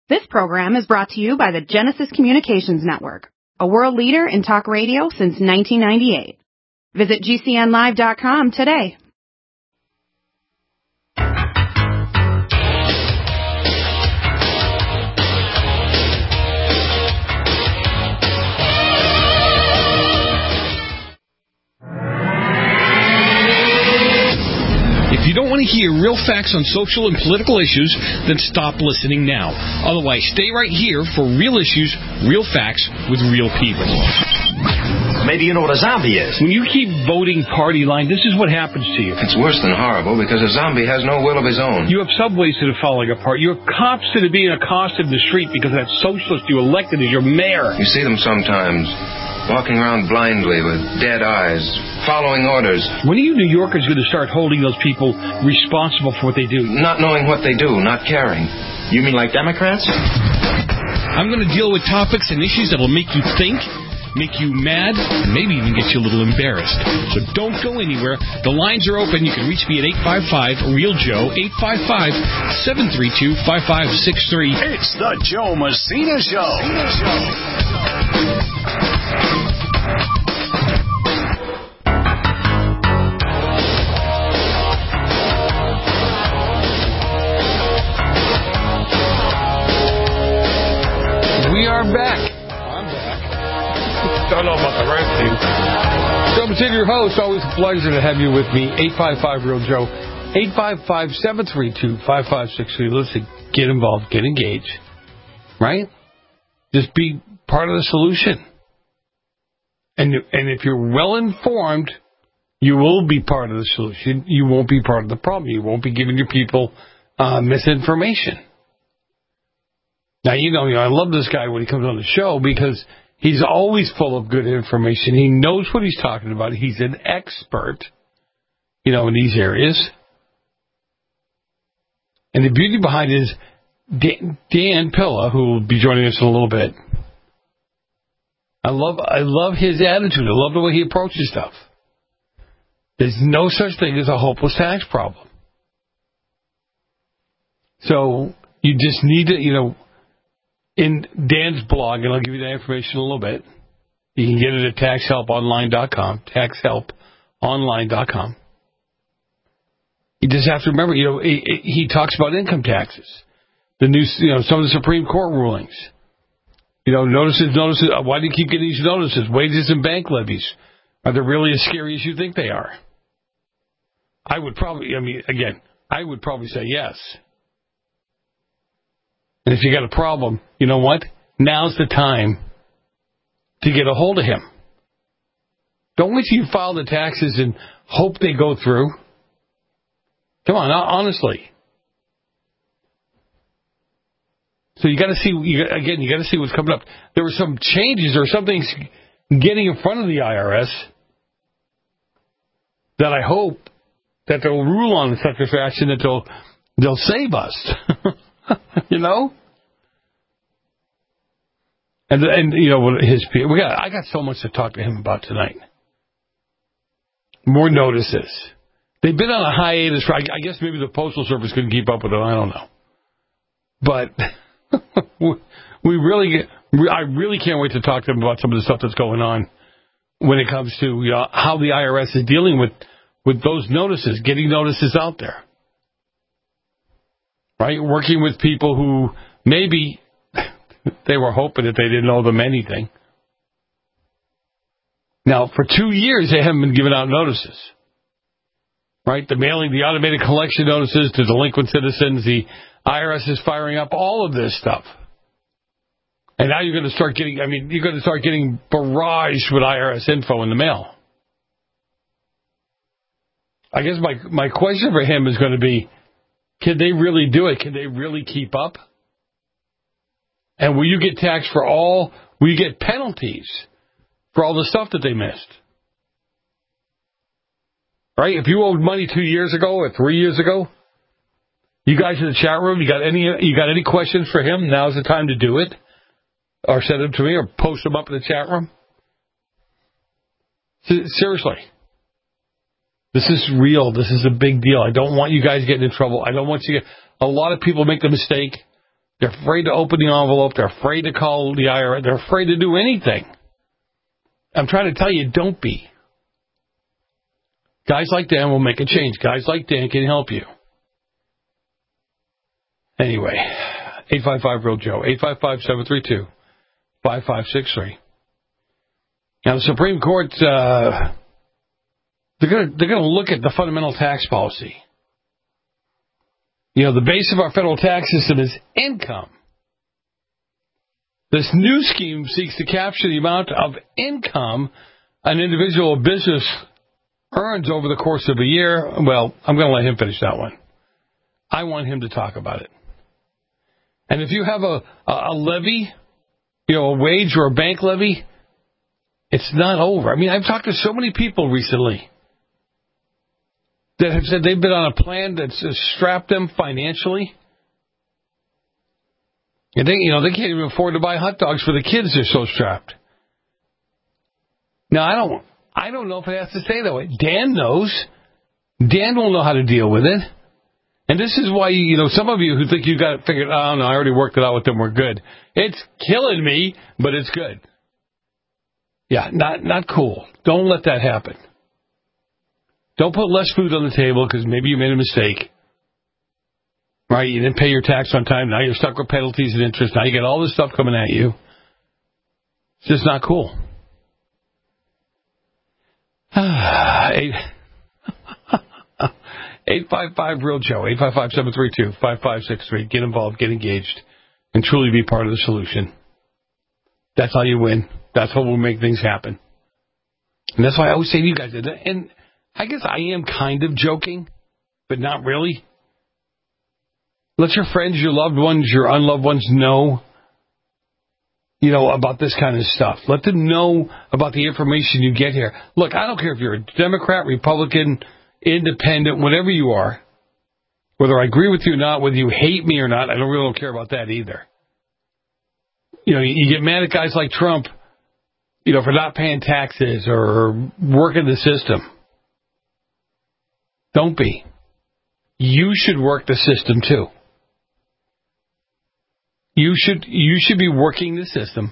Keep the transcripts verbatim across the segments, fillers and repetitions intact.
This program is brought to you by the Genesis Communications Network, a world leader in talk radio since nineteen ninety-eight. Visit G C N live dot com today. If you don't want to hear real facts on social and political issues, then stop listening now. Otherwise, stay right here for real issues, real facts, with real people. Maybe you know what a zombie is. When you keep voting party line, this is what happens to you. It's worse than horrible because a zombie has no will of his own. You have subways that are falling apart. You have cops that are being accosted in the street because that socialist you elected as your mayor. You see them sometimes, walking around blindly with dead eyes, following orders. When are you New Yorkers going to start holding those people responsible for what they do? Not knowing what they do, not caring. You mean like Democrats? I'm going to deal with topics and issues that will make you think, make you mad, and maybe even get you a little embarrassed. So don't go anywhere. The lines are open. You can reach me at eight five five, REAL Joe, eight five five, seven three two, five five six three. It's the Joe Messina Show. Messina Show. We are back. I'm back. Don't know about the rest of you. So, I'm your host. Always a pleasure to have you with me. eight five five, REAL Joe. eight five five, seven three two, five five six three. Listen, get involved. Get engaged. Right? Just be part of the solution. And, and if you're well informed, you will be part of the solution. You won't be part of the problem. You won't be giving your people uh, misinformation. Now, you know, you know, I love this guy when he comes on the show because he's always full of good information. He knows what he's talking about. He's an expert, you know, in these areas. And the beauty behind it is Dan, Dan Pilla, who will be joining us in a little bit. I love, I love his attitude. I love the way he approaches stuff. There's no such thing as a hopeless tax problem. So you just need to, you know, in Dan's blog, and I'll give you that information in a little bit. You can get it at tax help online dot com, tax help online dot com. You just have to remember, you know, he, he talks about income taxes, the new, you know, some of the Supreme Court rulings. You know, notices, notices. Why do you keep getting these notices? Wages and bank levies. Are they really as scary as you think they are? I would probably, I mean, again, I would probably say yes. And if you got a problem, you know what? Now's the time to get a hold of him. Don't wait till you file the taxes and hope they go through. Come on, honestly. So you got to see, you, again, you got to see what's coming up. There were some changes or something's getting in front of the I R S that I hope that they'll rule on in such a fashion that they'll, they'll save us. You know? And, and you know, his we got I got so much to talk to him about tonight. More notices. They've been on a hiatus for, I, I guess maybe the Postal Service couldn't keep up with it. I don't know. But we really get, I really can't wait to talk to him about some of the stuff that's going on when it comes to, you know, how the I R S is dealing with, with those notices, getting notices out there. Right? Working with people who maybe they were hoping that they didn't owe them anything. Now, for two years, they haven't been giving out notices. Right? The mailing, the automated collection notices to delinquent citizens, the I R S is firing up all of this stuff. And now you're going to start getting, I mean, you're going to start getting barraged with I R S info in the mail. I guess my my question for him is going to be, can they really do it? Can they really keep up? And will you get taxed for all, will you get penalties for all the stuff that they missed? Right? If you owed money two years ago or three years ago, you guys in the chat room, you got any you got any questions for him? Now's the time to do it. Or send them to me or post them up in the chat room. Seriously. This is real. This is a big deal. I don't want you guys getting in trouble. I don't want you to get... A lot of people make the mistake They're afraid to open the envelope. They're afraid to call the I R S. They're afraid to do anything. I'm trying to tell you, don't be. Guys like Dan will make a change. Guys like Dan can help you. Anyway, eight five five real Joe, eight five five, seven three two, five five six three. Now, the Supreme Court, uh, they're going to they're going to look at the fundamental tax policy. You know, the base of our federal tax system is income. This new scheme seeks to capture the amount of income an individual or business earns over the course of a year. Well, I'm going to let him finish that one. I want him to talk about it. And if you have a, a levy, you know, a wage or a bank levy, it's not over. I mean, I've talked to so many people recently that have said they've been on a plan that's strapped them financially. And they, you know, they can't even afford to buy hot dogs for the kids. They're so strapped. Now, I don't, I don't know if it has to stay that way. Dan knows. Dan will know how to deal with it. And this is why, you know, some of you who think you got it figured, oh, no, I already worked it out with them, we're good. It's killing me, but it's good. Yeah, not not cool. Don't let that happen. Don't put less food on the table because maybe you made a mistake. Right? You didn't pay your tax on time. Now you're stuck with penalties and interest. Now you get all this stuff coming at you. It's just not cool. Eight. eight five five real Joe, eight five five, seven three two, five five six three. Get involved, get engaged, and truly be part of the solution. That's how you win. That's how we'll make things happen. And that's why I always say to you guys, and I guess I am kind of joking, but not really. Let your friends, your loved ones, your unloved ones know, you know, about this kind of stuff. Let them know about the information you get here. Look, I don't care if you're a Democrat, Republican, independent, whatever you are, whether I agree with you or not, whether you hate me or not, I don't really don't care about that either. You know, you get mad at guys like Trump, you know, for not paying taxes or working the system. Don't be. You should work the system too. You should you should be working the system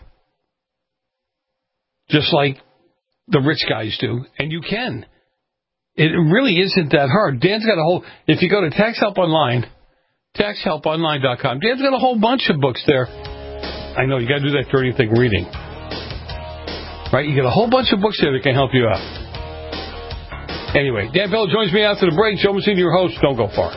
just like the rich guys do, and you can. It really isn't that hard. Dan's got a whole, if you go to Tax Help Online, tax help online dot com, Dan's got a whole bunch of books there. I know, you got to do that dirty thing reading. Right? You get a whole bunch of books there that can help you out. Anyway, Dan Bell joins me after the break. Joe Messina, your host. Don't go far.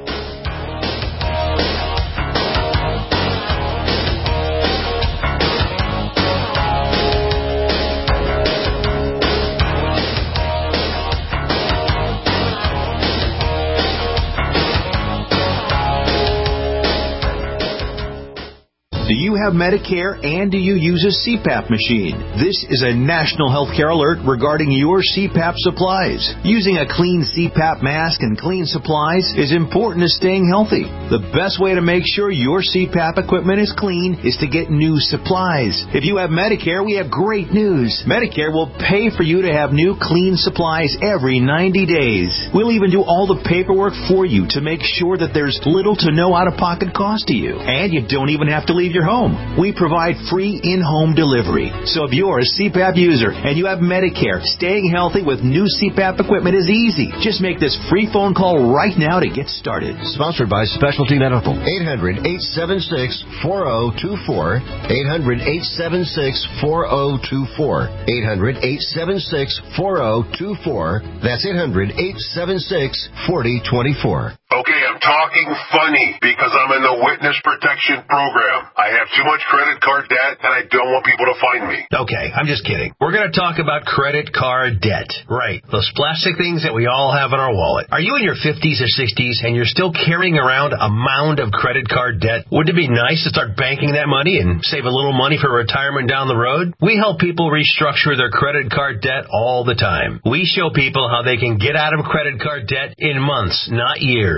Do you have Medicare and do you use a C PAP machine? This is a national healthcare alert regarding your C PAP supplies. Using a clean C PAP mask and clean supplies is important to staying healthy. The best way to make sure your C PAP equipment is clean is to get new supplies. If you have Medicare, we have great news. Medicare will pay for you to have new clean supplies every ninety days. We'll even do all the paperwork for you to make sure that there's little to no out-of-pocket cost to you. And you don't even have to leave your home. We provide free in-home delivery. So if you're a C PAP user and you have Medicare, staying healthy with new C PAP equipment is easy. Just make this free phone call right now to get started. Sponsored by Specialty Medical. eight hundred, eight seven six, four zero two four. eight hundred, eight seven six, four zero two four. eight hundred, eight seven six, four zero two four. That's eight hundred, eight seven six, four zero two four. Okay, I'm talking funny because I'm in the witness protection program. I have too much credit card debt and I don't want people to find me. Okay, I'm just kidding. We're going to talk about credit card debt. Right, those plastic things that we all have in our wallet. Are you in your fifties or sixties and you're still carrying around a mound of credit card debt? Wouldn't it be nice to start banking that money and save a little money for retirement down the road? We help people restructure their credit card debt all the time. We show people how they can get out of credit card debt in months, not years.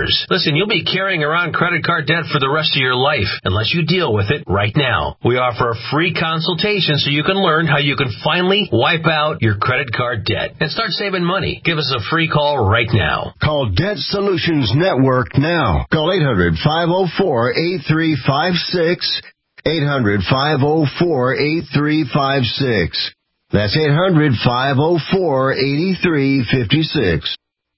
years. Listen, you'll be carrying around credit card debt for the rest of your life unless you deal with it right now. We offer a free consultation so you can learn how you can finally wipe out your credit card debt and start saving money. Give us a free call right now. Call Debt Solutions Network now. Call eight hundred, five oh four, eight three five six. eight hundred, five oh four, eight three five six. That's eight hundred, five oh four, eight three five six.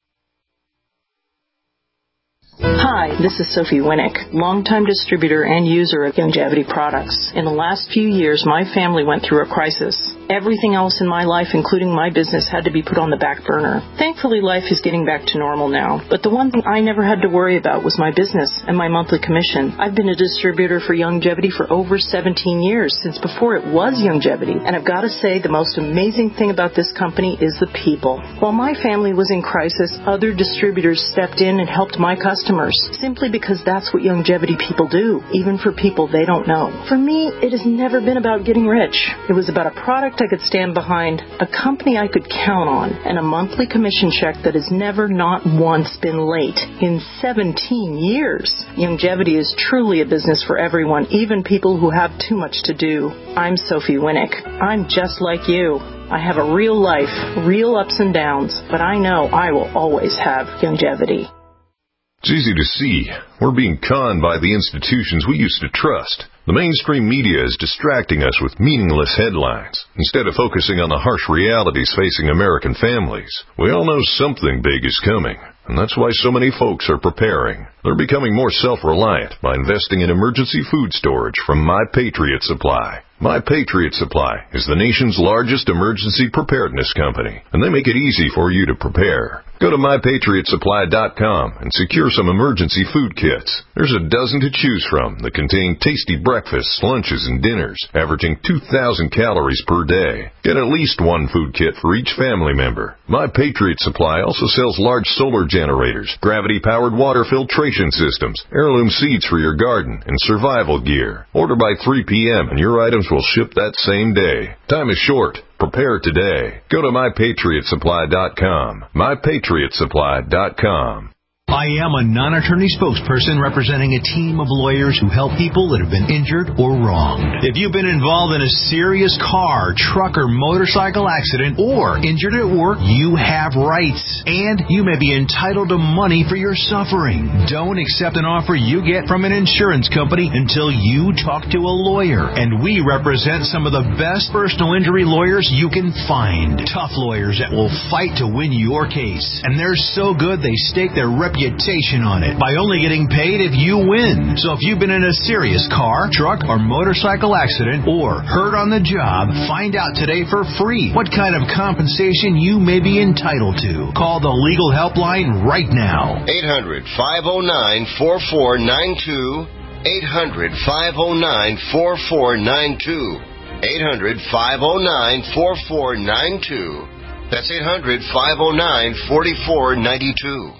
Hi, this is Sophie Winnick, longtime distributor and user of Youngevity products. In the last few years, my family went through a crisis. Everything else in my life, including my business, had to be put on the back burner. Thankfully, life is getting back to normal now. But the one thing I never had to worry about was my business and my monthly commission. I've been a distributor for Youngevity for over seventeen years, since before it was Youngevity. And I've got to say, the most amazing thing about this company is the people. While my family was in crisis, other distributors stepped in and helped my customers, simply because that's what Youngevity people do, even for people they don't know. For me, it has never been about getting rich. It was about a product I could stand behind, a company I could count on, and a monthly commission check that has never, not once, been late in seventeen years. Youngevity is truly a business for everyone, even people who have too much to do. I'm Sophie Winnick. I'm just like you. I have a real life, real ups and downs, but I know I will always have Youngevity. It's easy to see. We're being conned by the institutions we used to trust. The mainstream media is distracting us with meaningless headlines instead of focusing on the harsh realities facing American families. We all know something big is coming, and that's why so many folks are preparing. They're becoming more self-reliant by investing in emergency food storage from My Patriot Supply. My Patriot Supply is the nation's largest emergency preparedness company, and they make it easy for you to prepare. Go to my patriot supply dot com and secure some emergency food kits. There's a dozen to choose from that contain tasty breakfasts, lunches, and dinners, averaging two thousand calories per day. Get at least one food kit for each family member. My Patriot Supply also sells large solar generators, gravity-powered water filtration systems, heirloom seeds for your garden, and survival gear. Order by three p.m. and your items will ship that same day. Time is short. Prepare today. Go to my patriot supply dot com. my patriot supply dot com. I am a non-attorney spokesperson representing a team of lawyers who help people that have been injured or wronged. If you've been involved in a serious car, truck, or motorcycle accident, or injured at work, you have rights, and you may be entitled to money for your suffering. Don't accept an offer you get from an insurance company until you talk to a lawyer, and we represent some of the best personal injury lawyers you can find. Tough lawyers that will fight to win your case, and they're so good they stake their reputation reputation on it by only getting paid if you win. So if you've been in a serious car, truck, or motorcycle accident or hurt on the job, find out today for free what kind of compensation you may be entitled to. Call the legal helpline right now. eight hundred, five oh nine, four four nine two. eight hundred, five oh nine, four four nine two. eight hundred, five oh nine, four four nine two. That's eight hundred, five oh nine, four four nine two.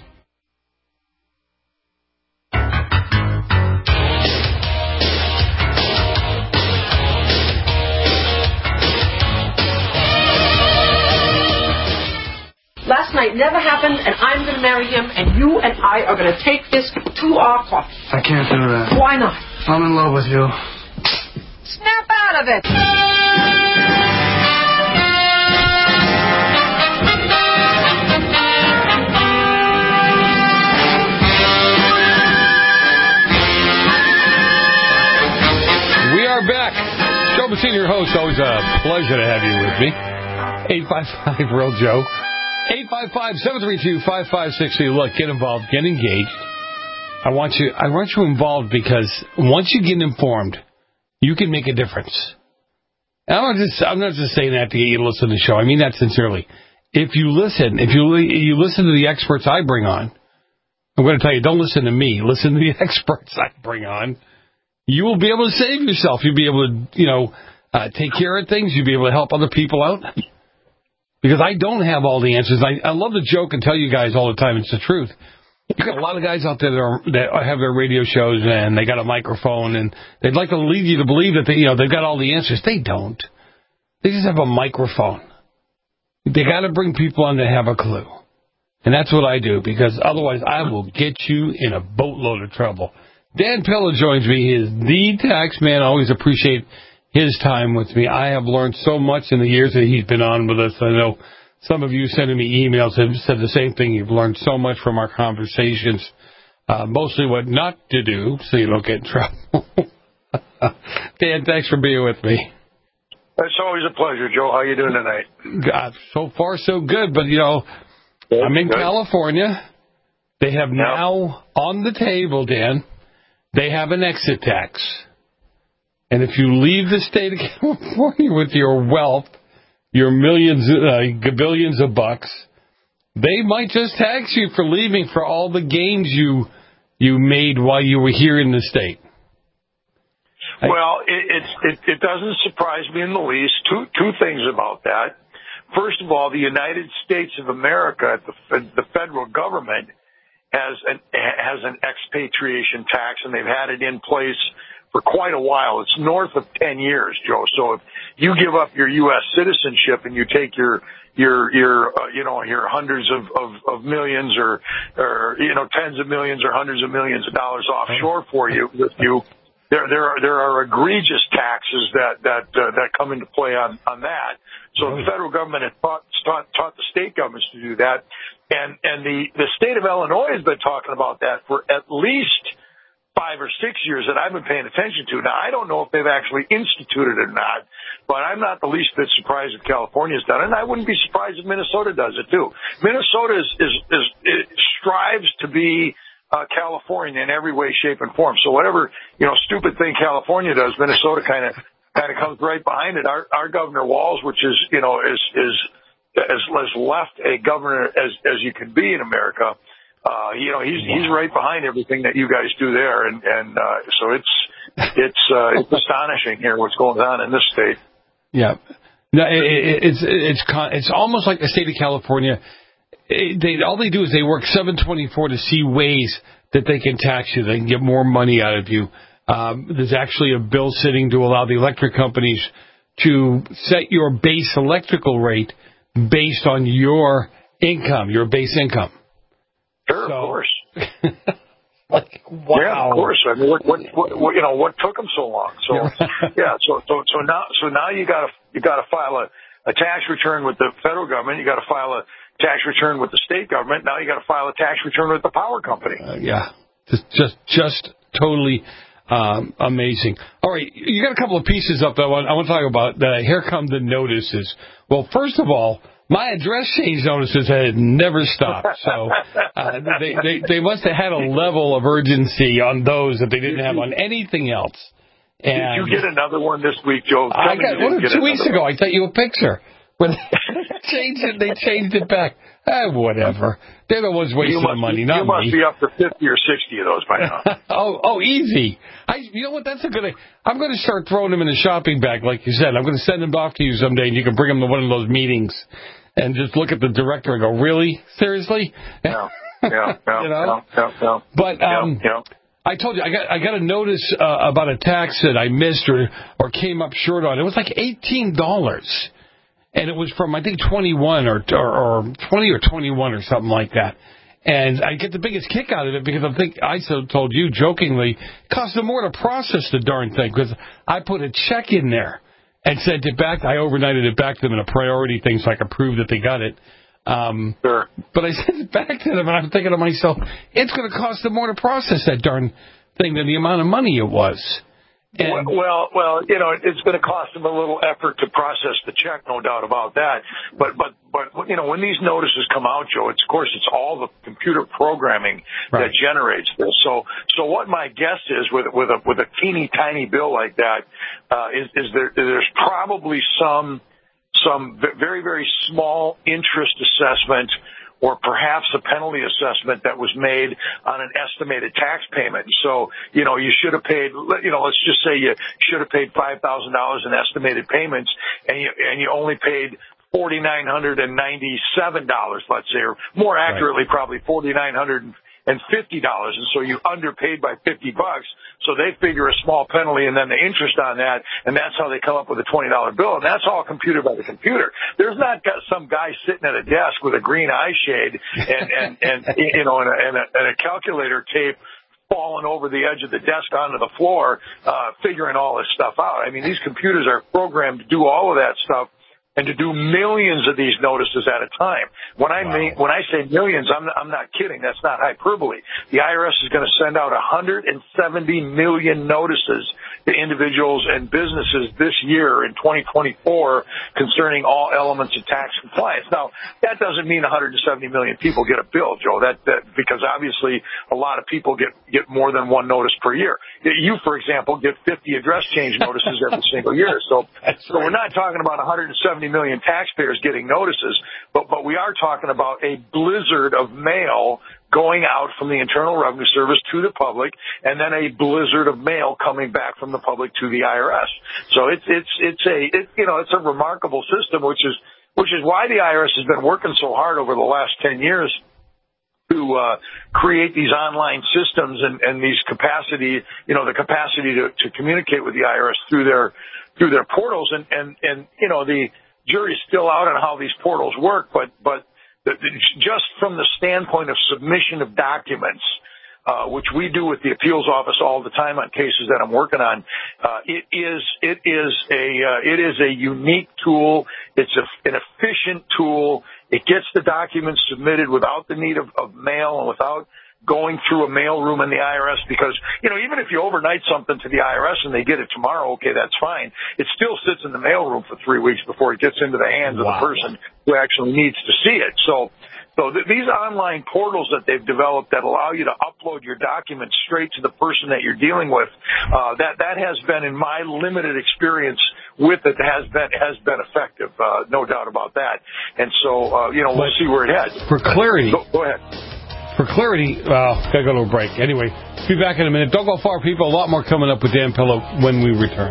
Last night never happened, and I'm going to marry him, and you and I are going to take this to our coffee. I can't do that. Why not? I'm in love with you. Snap out of it! We are back. Joe Messina, your host. Always a pleasure to have you with me. eight five five, real Joe. eight five five, seven three two, five five six two. Look, get involved. Get engaged. I want you I want you involved because once you get informed, you can make a difference. And I'm not just I'm not just saying that to get you to listen to the show. I mean that sincerely. If you listen, if you you listen to the experts I bring on, I'm going to tell you, don't listen to me. Listen to the experts I bring on. You will be able to save yourself. You'll be able to, you know, uh, take care of things. You'll be able to help other people out. Because I don't have all the answers. I, I love to joke and tell you guys all the time it's the truth. You got a lot of guys out there that, are, that have their radio shows and they got a microphone and they'd like to lead you to believe that they, you know, they've got all the answers. They don't. They just have a microphone. They got to bring people on that have a clue. And that's what I do, because otherwise I will get you in a boatload of trouble. Dan Pilla joins me. He is the tax man. I always appreciate his time with me. I have learned so much in the years that he's been on with us. I know some of you sending me emails have said the same thing. You've learned so much from our conversations, uh, mostly what not to do so you don't get in trouble. Dan, thanks for being with me. It's always a pleasure, Joe. How you doing tonight? God, so far so good, but, you know, good, I'm in good. California. They have yep. now on the table, Dan, they have an exit tax. And if you leave the state of California with your wealth, your millions, uh, billions of bucks, they might just tax you for leaving for all the gains you you made while you were here in the state. Well, it, it's, it, it doesn't surprise me in the least. Two two things about that. First of all, the United States of America, the, the federal government, has an has an expatriation tax, and they've had it in place for quite a while. It's north of ten years, Joe. So if you give up your U S citizenship and you take your your your uh, you know your hundreds of, of, of millions or or you know tens of millions or hundreds of millions of dollars offshore for you, with you. There, there are there are egregious taxes that that uh, that come into play on on that. So the federal government has taught, taught taught the state governments to do that, and and the the state of Illinois has been talking about that for at least five or six years that I've been paying attention to. Now I don't know if they've actually instituted it or not, but I'm not the least bit surprised if California's done it, and I wouldn't be surprised if Minnesota does it too. Minnesota is is, is it strives to be Uh, California in every way, shape, and form. So whatever, you know, stupid thing California does, Minnesota kind of, kind of comes right behind it. Our, our Governor Walz, which is, you know, is, is, as, as left a governor as, as you can be in America, uh, you know, he's, he's right behind everything that you guys do there. And, and, uh, so it's, it's, uh, it's astonishing here what's going on in this state. Yeah. No, it, it, it's, it's, it's almost like the state of California. They, all they do is they work seven twenty-four to see ways that they can tax you. They can get more money out of you. Um, there's actually a bill sitting to allow the electric companies to set your base electrical rate based on your income, your base income. Sure, so, of course. like, wow. Yeah, of course. I mean, what, what, what, you know, what took them so long? So, yeah. So, so, so now, so now you got to, you got to file a, a tax return with the federal government. You got to file a tax return with the state government. Now you got to file a tax return with the power company. Uh, yeah, just, just, just totally um, amazing. All right, you got a couple of pieces up that I want, I want to talk about. Uh, here come the notices. Well, first of all, my address change notices had never stopped. So uh, they, they, they must have had a level of urgency on those that they didn't have on anything else. And did you get another one this week, Joe? Tell I got one two weeks ago. One. I sent you a picture. When they changed it, they changed it back. Ah, whatever. They're the ones wasting the money, not me. You must be up to fifty or sixty of those by now. oh, oh, easy. I, you know what? That's a good idea. I'm going to start throwing them in a shopping bag, like you said. I'm going to send them off to you someday, and you can bring them to one of those meetings and just look at the director and go, "Really? Seriously?" Yeah, yeah, yeah. you know? yeah, yeah. But um, yeah, yeah. I told you I got I got a notice uh, about a tax that I missed or or came up short on. It was like eighteen dollars. And it was from, I think, twenty-one or, or or twenty or twenty-one or something like that. And I get the biggest kick out of it because I think I so told you jokingly, it cost them more to process the darn thing because I put a check in there and sent it back. I overnighted it back to them in a priority thing so I could prove that they got it. Um, sure. But I sent it back to them, and I'm thinking to myself, it's going to cost them more to process that darn thing than the amount of money it was. And well, well, you know, it's going to cost them a little effort to process the check, no doubt about that. But, but, but, you know, when these notices come out, Joe, it's, of course, it's all the computer programming right. that generates this. So, so what my guess is with, with a, with a teeny tiny bill like that, uh, is, is there, there's probably some, some very, very small interest assessment or perhaps a penalty assessment that was made on an estimated tax payment. So, you know, you should have paid, you know, let's just say you should have paid five thousand dollars in estimated payments and you, and you only paid four thousand nine hundred ninety-seven dollars, let's say, or more accurately, right. probably four thousand nine hundred and fifty dollars. And so you underpaid by fifty bucks. So they figure a small penalty and then the interest on that, and that's how they come up with a twenty dollar bill. And that's all computed by the computer. There's not got some guy sitting at a desk with a green eye shade and, and, and, you know, and a, and a, and a calculator tape falling over the edge of the desk onto the floor, uh, figuring all this stuff out. I mean, these computers are programmed to do all of that stuff and to do millions of these notices at a time. When I wow. mean, when I say millions, I'm, I'm not kidding. That's not hyperbole. The I R S is going to send out one hundred seventy million notices to individuals and businesses this year in twenty twenty-four concerning all elements of tax compliance. Now, that doesn't mean one hundred seventy million people get a bill, Joe, that, that, because obviously a lot of people get, get more than one notice per year. You, for example, get fifty address change notices every single year. So, so we're not talking about one hundred seventy million taxpayers getting notices, but, but we are talking about a blizzard of mail going out from the Internal Revenue Service to the public, and then a blizzard of mail coming back from the public to the I R S. So it's it's it's a it, you know it's a remarkable system, which is which is why the I R S has been working so hard over the last ten years to uh, create these online systems and, and these capacity, you know, the capacity to, to communicate with the I R S through their through their portals, and and and you know the jury's still out on how these portals work, but but the, the, just from the standpoint of submission of documents, uh, which we do with the appeals office all the time on cases that I'm working on, uh, it is it is a uh, it is a unique tool. It's a, an efficient tool. It gets the documents submitted without the need of, of mail and without going through a mail room in the I R S, because, you know, even if you overnight something to the I R S and they get it tomorrow, okay, that's fine. It still sits in the mail room for three weeks before it gets into the hands wow. of the person who actually needs to see it. So, so th- these online portals that they've developed that allow you to upload your documents straight to the person that you're dealing with, uh, that, that has been, in my limited experience with it, has been, has been effective, uh, no doubt about that. And so, uh, you know, we'll see where it heads. For clarity. Go, go ahead. For clarity, well, gotta go to a break. Anyway, be back in a minute. Don't go far, people. A lot more coming up with Dan Pilla when we return.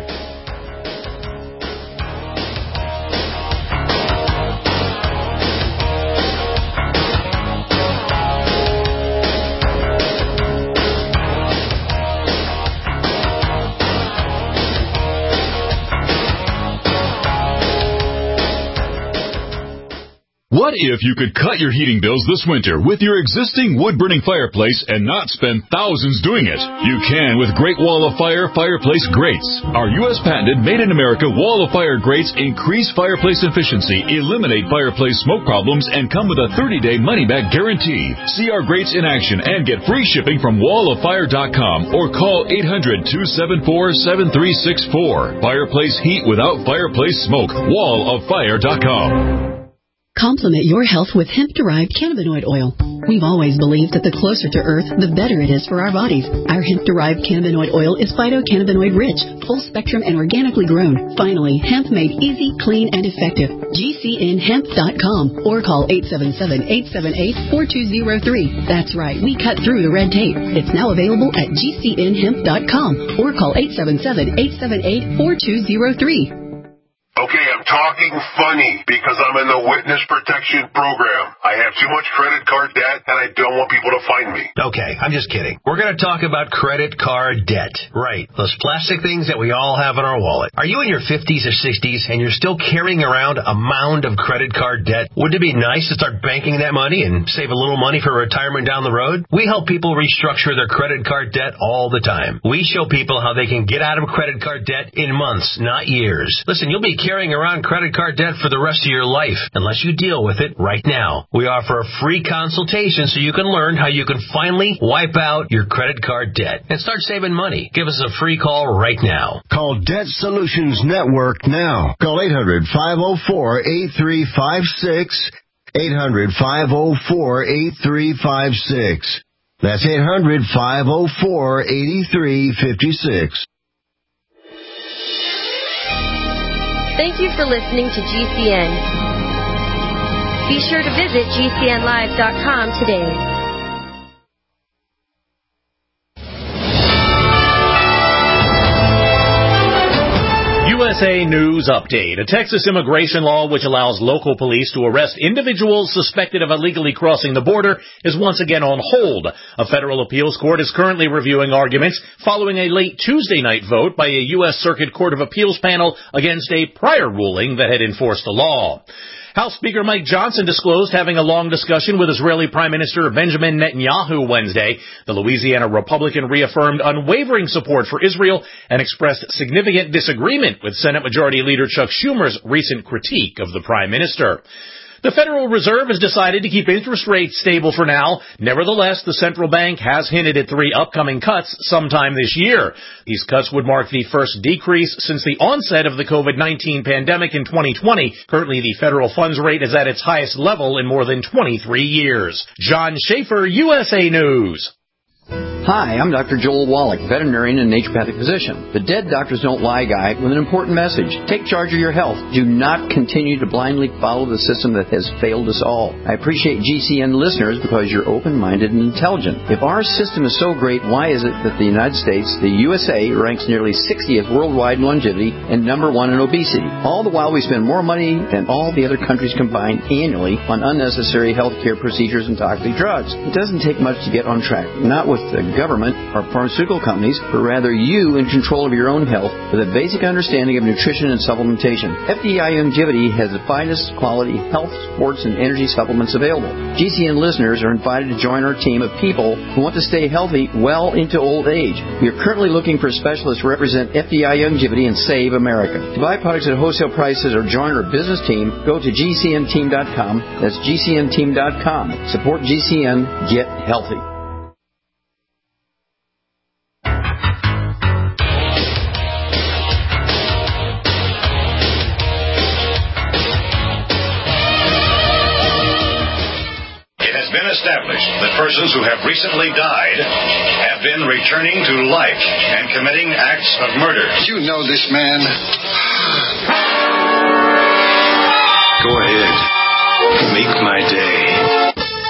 What if you could cut your heating bills this winter with your existing wood-burning fireplace and not spend thousands doing it? You can with Great Wall of Fire Fireplace Grates. Our U S patented made-in-America Wall of Fire grates increase fireplace efficiency, eliminate fireplace smoke problems, and come with a thirty-day money-back guarantee. See our grates in action and get free shipping from wall of fire dot com or call eight hundred, two seven four, seven three six four. Fireplace heat without fireplace smoke. wall of fire dot com. Complement your health with hemp-derived cannabinoid oil. We've always believed that the closer to Earth, the better it is for our bodies. Our hemp-derived cannabinoid oil is phytocannabinoid rich, full spectrum, and organically grown. Finally, hemp made easy, clean, and effective. G C N hemp dot com or call eight seven seven, eight seven eight, four two zero three. That's right, we cut through the red tape. It's now available at G C N hemp dot com or call eight seven seven, eight seven eight, four two zero three. Okay, I'm talking funny because I'm in the witness protection program. I have too much credit card debt and I don't want people to find me. Okay, I'm just kidding. We're going to talk about credit card debt. Right, those plastic things that we all have in our wallet. Are you in your fifties or sixties and you're still carrying around a mound of credit card debt? Wouldn't it be nice to start banking that money and save a little money for retirement down the road? We help people restructure their credit card debt all the time. We show people how they can get out of credit card debt in months, not years. Listen, you'll be carrying around credit card debt for the rest of your life unless you deal with it right now. We offer a free consultation so you can learn how you can finally wipe out your credit card debt and start saving money. Give us a free call right now. Call Debt Solutions Network now. Call eight hundred, five oh four, eight three five six, eight hundred, five oh four, eight three five six. That's eight hundred, five oh four, eight three five six. Thank you for listening to G C N. Be sure to visit G C N live dot com today. U S S A News Update. A Texas immigration law which allows local police to arrest individuals suspected of illegally crossing the border is once again on hold. A federal appeals court is currently reviewing arguments following a late Tuesday night vote by a U S Circuit Court of Appeals panel against a prior ruling that had enforced the law. House Speaker Mike Johnson disclosed having a long discussion with Israeli Prime Minister Benjamin Netanyahu Wednesday. The Louisiana Republican reaffirmed unwavering support for Israel and expressed significant disagreement with Senate Majority Leader Chuck Schumer's recent critique of the Prime Minister. The Federal Reserve has decided to keep interest rates stable for now. Nevertheless, the central bank has hinted at three upcoming cuts sometime this year. These cuts would mark the first decrease since the onset of the COVID nineteen pandemic in twenty twenty. Currently, the federal funds rate is at its highest level in more than twenty-three years. John Schaefer, U S A News. Hi, I'm Doctor Joel Wallach, veterinarian and naturopathic physician. The Dead Doctors Don't Lie guy with an important message. Take charge of your health. Do not continue to blindly follow the system that has failed us all. I appreciate G C N listeners because you're open-minded and intelligent. If our system is so great, why is it that the United States, the U S A, ranks nearly sixtieth worldwide in longevity and number one in obesity? All the while we spend more money than all the other countries combined annually on unnecessary health care procedures and toxic drugs. It doesn't take much to get on track. Not with the government or pharmaceutical companies, but rather you in control of your own health with a basic understanding of nutrition and supplementation. F D I Longevity has the finest quality health, sports, and energy supplements available. G C N listeners are invited to join our team of people who want to stay healthy well into old age. We are currently looking for specialists to represent F D I Longevity and Save America. To buy products at wholesale prices or join our business team, go to G C N team dot com. That's G C N team dot com. Support G C N. Get healthy. Established that persons who have recently died have been returning to life and committing acts of murder. You know this man. Go ahead. Make my day.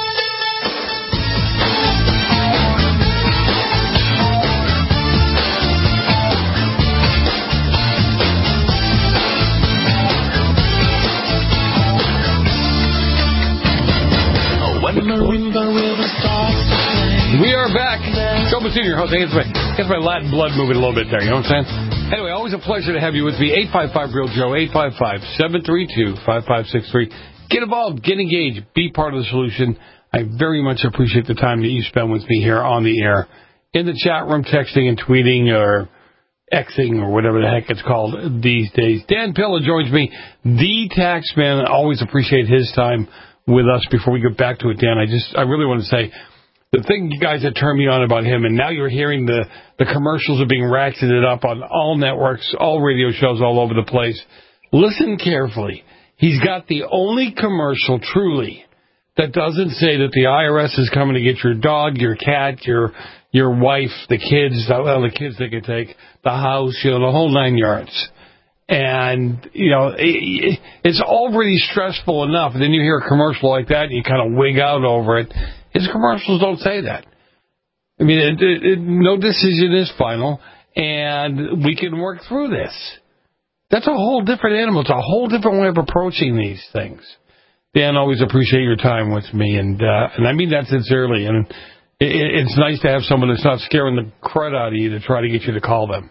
We are back. Joe Messina, your host. I guess my, I guess my Latin blood moving a little bit there, you know what I'm saying? Anyway, always a pleasure to have you with me. eight five five real Joe, eight five five, seven three two, five five six three. Get involved, get engaged, be part of the solution. I very much appreciate the time that you spend with me here on the air, in the chat room, texting and tweeting or Xing or whatever the heck it's called these days. Dan Pilla joins me, the Taxman. I always appreciate his time with us. Before we get back to it, Dan, I just I really want to say the thing you guys that turned me on about him, and now you're hearing the, the commercials are being ratcheted up on all networks, all radio shows all over the place. Listen carefully. He's got the only commercial, truly, that doesn't say that the I R S is coming to get your dog, your cat, your your wife, the kids, well, the kids they can take, the house, you know, the whole nine yards. And, you know, it, it's already stressful enough. And then you hear a commercial like that and you kind of wig out over it. His commercials don't say that. I mean, it, it, it, no decision is final, and we can work through this. That's a whole different animal. It's a whole different way of approaching these things. Dan, always appreciate your time with me, and uh, and I mean that sincerely. And it, it's nice to have someone that's not scaring the crud out of you to try to get you to call them.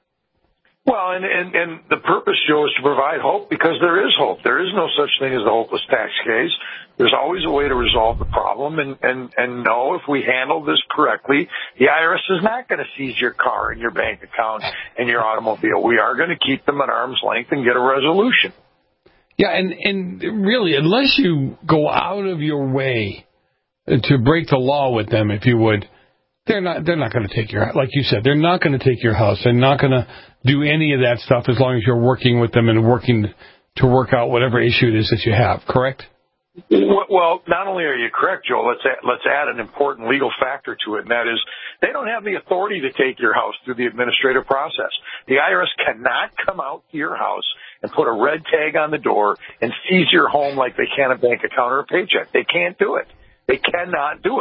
Well, and, and, and the purpose, Joe, is to provide hope because there is hope. There is no such thing as the hopeless tax case. There's always a way to resolve the problem. And, and, and no, if we handle this correctly, the I R S is not going to seize your car and your bank account and your automobile. We are going to keep them at arm's length and get a resolution. Yeah, and, and really, unless you go out of your way to break the law with them, if you would, they're not they're not going to take your, like you said, they're not going to take your house. They're not going to do any of that stuff as long as you're working with them and working to work out whatever issue it is that you have, correct? Well, not only are you correct, Joe, let's add, let's add an important legal factor to it, and that is they don't have the authority to take your house through the administrative process. The I R S cannot come out to your house and put a red tag on the door and seize your home like they can a bank account or a paycheck. They can't do it. They cannot do it.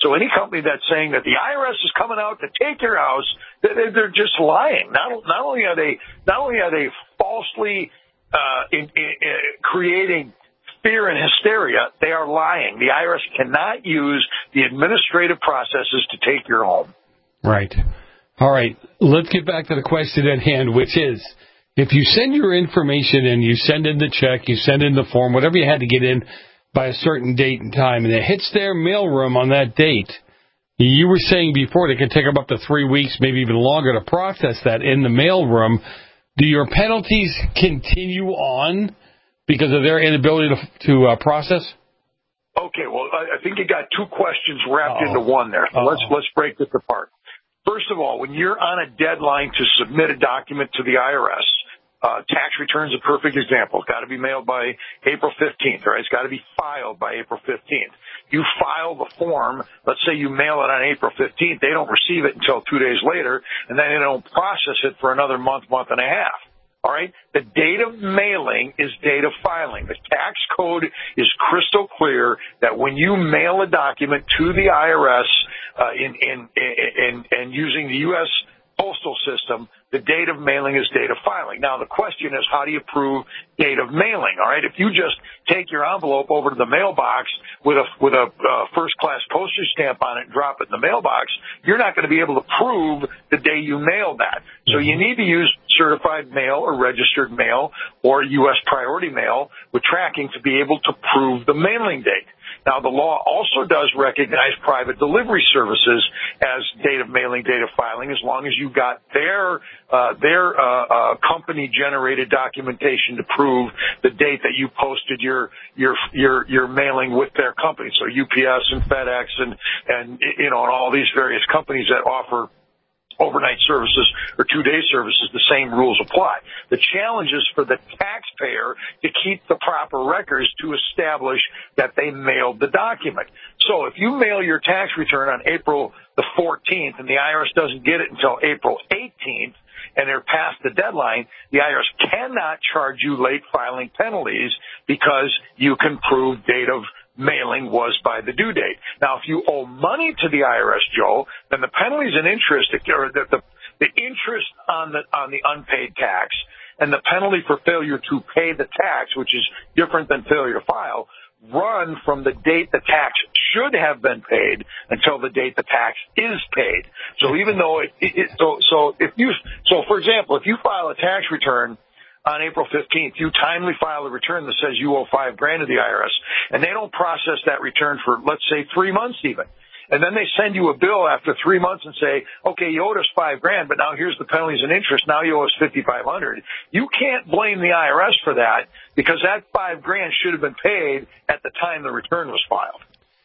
So any company that's saying that the I R S is coming out to take your house, they're just lying. Not, not only are they, not only are they falsely uh, in, in, in creating fear and hysteria, they are lying. The I R S cannot use the administrative processes to take your home. Right. All right. Let's get back to the question at hand, which is, if you send your information in, you send in the check, you send in the form, whatever you had to get in by a certain date and time, and it hits their mailroom on that date, you were saying before they could take them up to three weeks, maybe even longer, to process that in the mailroom. Do your penalties continue on because of their inability to, to uh, process? Okay, well, I think you got two questions wrapped Uh-oh. into one there. So Uh-oh. let's let's break this apart. First of all, when you're on a deadline to submit a document to the I R S, Uh, tax return's a perfect example. It's got to be mailed by April fifteenth, right? It's got to be filed by April fifteenth. You file the form. Let's say you mail it on April fifteenth. They don't receive it until two days later, and then they don't process it for another month, month and a half. All right? The date of mailing is date of filing. The tax code is crystal clear that when you mail a document to the I R S uh, in, in, in, in, in using the U S postal system, the date of mailing is date of filing. Now, the question is, how do you prove date of mailing? All right, if you just take your envelope over to the mailbox with a with a uh, first-class postage stamp on it and drop it in the mailbox, you're not going to be able to prove the day you mailed that. So you need to use certified mail or registered mail or U S priority mail with tracking to be able to prove the mailing date. Now, the law also does recognize private delivery services as date of mailing, date of filing, as long as you got their uh, their uh, uh, company-generated documentation to prove the date that you posted your your your your mailing with their company. So U P S and FedEx and and you know and all these various companies that offer overnight services or two-day services, the same rules apply. The challenge is for the taxpayer to keep the proper records to establish that they mailed the document. So if you mail your tax return on April the fourteenth and the I R S doesn't get it until April eighteenth, and they're past the deadline, the I R S cannot charge you late filing penalties because you can prove date of mailing was by the due date. Now, if you owe money to the I R S, Joe, then the penalties and interest, or the, the, the interest on the on the unpaid tax and the penalty for failure to pay the tax, which is different than failure to file, run from the date the tax should have been paid until the date the tax is paid. So even though it, it, it so so if you so for example, if you file a tax return on April fifteenth, you timely file a return that says you owe five grand to the I R S, and they don't process that return for, let's say, three months even. And then they send you a bill after three months and say, okay, you owed us five grand, but now here's the penalties and interest. Now you owe us fifty-five hundred. You can't blame the I R S for that because that five grand should have been paid at the time the return was filed.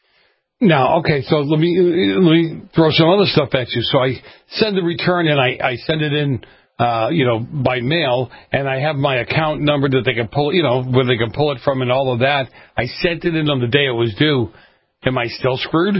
Now, okay, so let me let me throw some other stuff at you. So I send the return and I, I send it in, uh, you know, by mail, and I have my account number that they can pull, you know, where they can pull it from and all of that. I sent it in on the day it was due. Am I still screwed?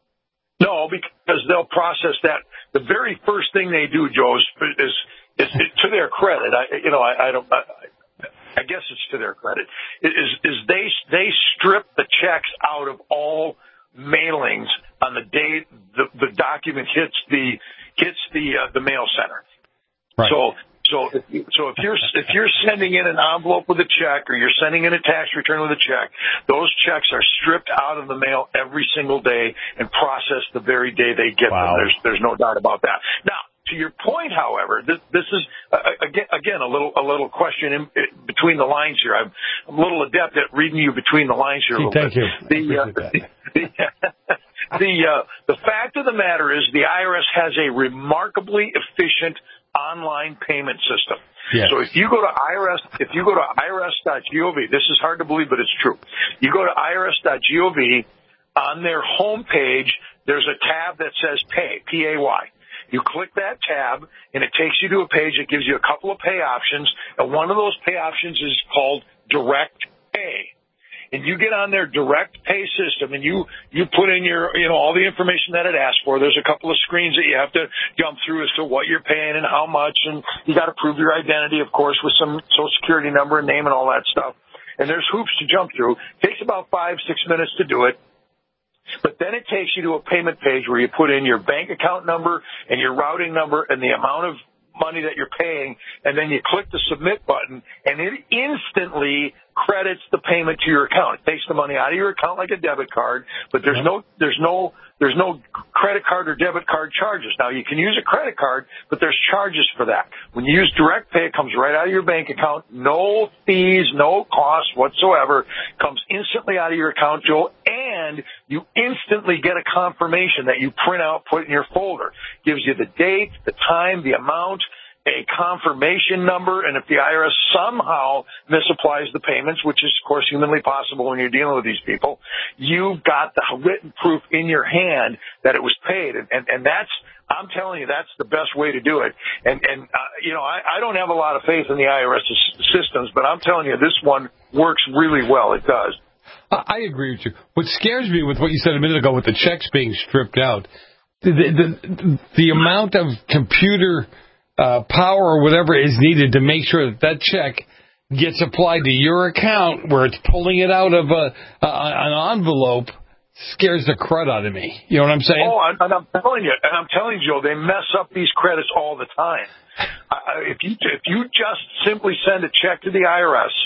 No, because they'll process that. The very first thing they do, Joe, is, is, is, is to their credit. I, you know, I, I don't. I, I guess it's to their credit. Is is they they strip the checks out of all mailings on the day the, the document hits the hits the uh, the mail center. Right. So so if, so if you're if you're sending in an envelope with a check or you're sending in a tax return with a check, those checks are stripped out of the mail every single day and processed the very day they get wow. them. There's there's no doubt about that. Now, to your point, however, this, this is uh, again, again a little a little question in, in between the lines here. I'm, I'm a little adept at reading you between the lines here. A little Thank bit. you. The, uh, the, the uh, the fact of the matter is the I R S has a remarkably efficient online payment system. Yes. So if you go to I R S, if you go to I R S dot gov, this is hard to believe, but it's true. You go to I R S dot gov, on their home page, there's a tab that says Pay, P A Y. You click that tab, and it takes you to a page that gives you a couple of pay options, and one of those pay options is called Direct Pay. And you get on their direct pay system, and you you put in your you know all the information that it asks for. There's a couple of screens that you have to jump through as to what you're paying and how much, and you got to prove your identity, of course, with some social security number and name and all that stuff. And there's hoops to jump through. It takes about five six minutes to do it. But then it takes you to a payment page where you put in your bank account number and your routing number and the amount of money that you're paying, and then you click the submit button, and it instantly credits the payment to your account. It takes the money out of your account like a debit card, but there's no, there's no, there's no credit card or debit card charges. Now, you can use a credit card, but there's charges for that. When you use direct pay, it comes right out of your bank account. No fees, no costs whatsoever. Comes instantly out of your account, Joe, and you instantly get a confirmation that you print out, put in your folder. Gives you the date, the time, the amount, a confirmation number, and if the I R S somehow misapplies the payments, which is, of course, humanly possible when you're dealing with these people, you've got the written proof in your hand that it was paid. And, and, and that's, I'm telling you, that's the best way to do it. And, and uh, you know, I, I don't have a lot of faith in the I R S systems, but I'm telling you, this one works really well. It does. I agree with you. What scares me with what you said a minute ago with the checks being stripped out, the, the, the amount of computer Uh, power or whatever is needed to make sure that that check gets applied to your account where it's pulling it out of a, a an envelope scares the crud out of me. You know what I'm saying? Oh, and I'm telling you, and I'm telling you, Joe, they mess up these credits all the time. Uh, if you if you just simply send a check to the I R S,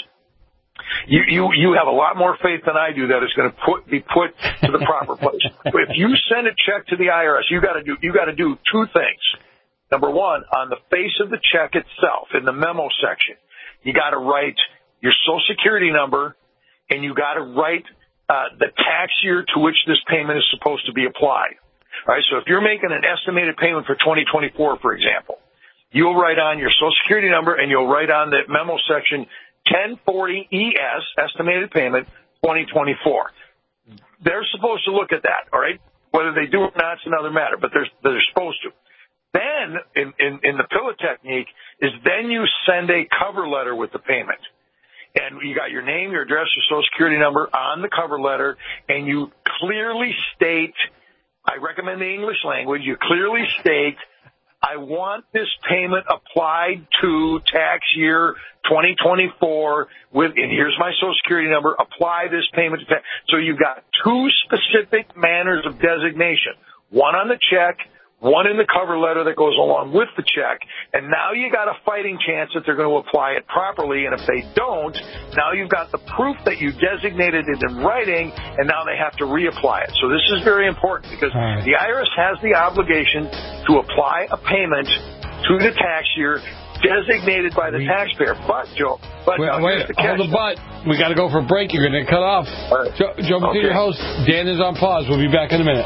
you you you have a lot more faith than I do that it's going to put be put to the proper place. But if you send a check to the I R S, you got to do you got to do two things. Number one, on the face of the check itself, in the memo section, you got to write your Social Security number, and you got to write uh, the tax year to which this payment is supposed to be applied. All right, so if you're making an estimated payment for twenty twenty-four, for example, you'll write on your Social Security number, and you'll write on the memo section ten forty E S, estimated payment, twenty twenty-four. They're supposed to look at that, all right? Whether they do or not, it's another matter, but they're, they're supposed to. Then, in, in, in the pillar technique, is then you send a cover letter with the payment. And you got your name, your address, your Social Security number on the cover letter, and you clearly state, I recommend the English language, you clearly state, I want this payment applied to tax year twenty twenty-four with, and here's my Social Security number, apply this payment to tax. So you've got two specific manners of designation, one on the check, one in the cover letter that goes along with the check, and now you got a fighting chance that they're going to apply it properly, and if they don't, now you've got the proof that you designated it in writing, and now they have to reapply it. So this is very important because right. the I R S has the obligation to apply a payment to the tax year designated by the taxpayer. But, Joe, but wait, now, wait, the hold the butt. We got to go for a break. You're going to cut off. Right. Joe, Joe okay. your host. Dan is on pause. We'll be back in a minute.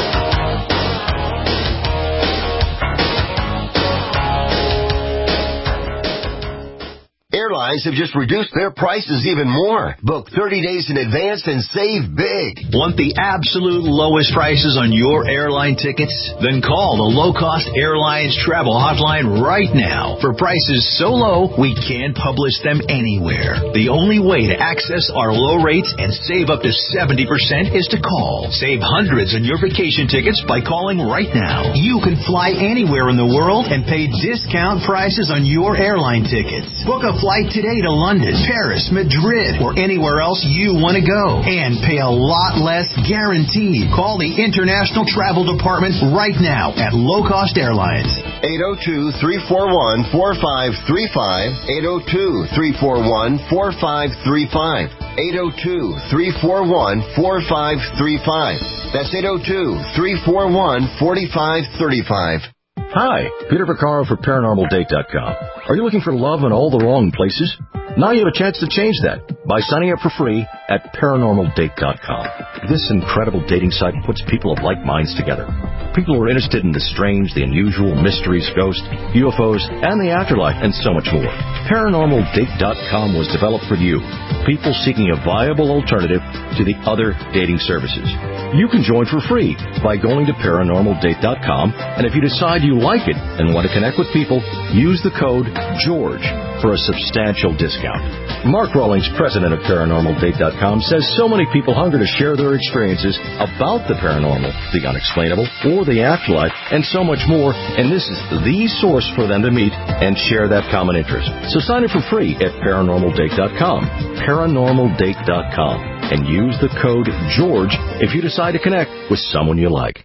Airlines have just reduced their prices even more. Book thirty days in advance and save big. Want the absolute lowest prices on your airline tickets? Then call the Low Cost Airlines Travel Hotline right now. For prices so low, we can't publish them anywhere. The only way to access our low rates and save up to seventy percent is to call. Save hundreds on your vacation tickets by calling right now. You can fly anywhere in the world and pay discount prices on your airline tickets. Book a flight today to London, Paris, Madrid, or anywhere else you want to go and pay a lot less guaranteed. Call the International Travel Department right now at Low Cost Airlines. eight oh two, three four one, four five three five, eight oh two, three four one, four five three five, eight oh two, three four one, four five three five. That's eight oh two, three four one, four five three five. Hi, Peter Vaccaro for Paranormal Date dot com. Are you looking for love in all the wrong places? Now you have a chance to change that by signing up for free at Paranormal Date dot com. This incredible dating site puts people of like minds together. People who are interested in the strange, the unusual, mysteries, ghosts, U F Os, and the afterlife, and so much more. Paranormal Date dot com was developed for you, people seeking a viable alternative to the other dating services. You can join for free by going to Paranormal Date dot com, and if you decide you like it and want to connect with people, use the code GEORGE for a substantial discount. Mark Rawlings, president of Paranormal Date dot com, says so many people hunger to share their experiences about the paranormal, the unexplainable, or the afterlife, and so much more, and this is the source for them to meet and share that common interest. So sign up for free at Paranormal Date dot com. Paranormal Date dot com. and use the code GEORGE if you decide to connect with someone you like.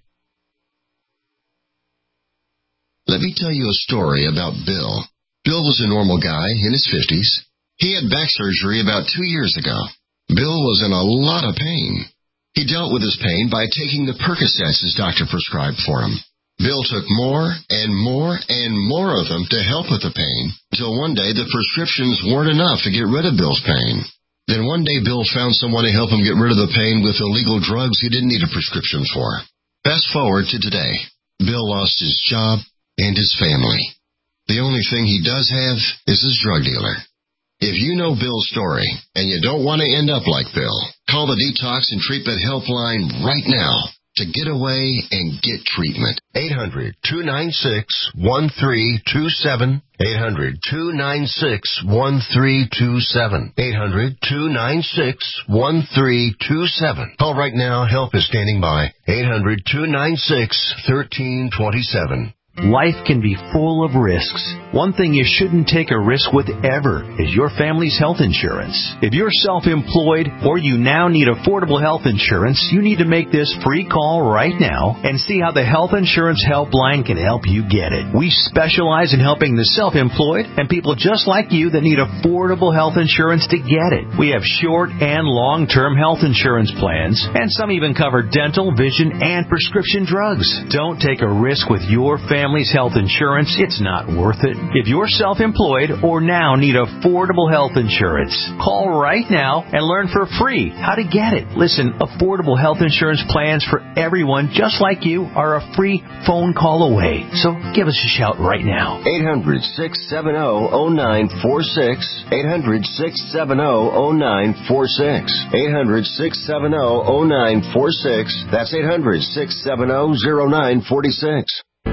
Let me tell you a story about Bill. Bill was a normal guy in his fifties. He had back surgery about two years ago. Bill was in a lot of pain. He dealt with his pain by taking the Percocets his doctor prescribed for him. Bill took more and more and more of them to help with the pain, until one day the prescriptions weren't enough to get rid of Bill's pain. Then one day Bill found someone to help him get rid of the pain with illegal drugs he didn't need a prescription for. Fast forward to today. Bill lost his job and his family. The only thing he does have is his drug dealer. If you know Bill's story and you don't want to end up like Bill, call the Detox and Treatment Helpline right now to get away and get treatment. eight hundred, two nine six, one three two seven. eight hundred, two nine six, one three two seven. eight hundred, two nine six, one three two seven. Call right now. Help is standing by. eight hundred, two nine six, one three two seven. Life can be full of risks. One thing you shouldn't take a risk with ever is your family's health insurance. If you're self-employed or you now need affordable health insurance, you need to make this free call right now and see how the Health Insurance Helpline can help you get it. We specialize in helping the self-employed and people just like you that need affordable health insurance to get it. We have short and long-term health insurance plans, and some even cover dental, vision, and prescription drugs. Don't take a risk with your family. Family's health insurance, it's not worth it. If you're self-employed or now need affordable health insurance, call right now and learn for free how to get it. Listen, affordable health insurance plans for everyone just like you are a free phone call away. So give us a shout right now. eight hundred, six seven zero, zero nine four six. eight hundred, six seven zero, zero nine four six. eight hundred, six seven zero, zero nine four six. That's eight hundred, six seven zero, zero nine four six.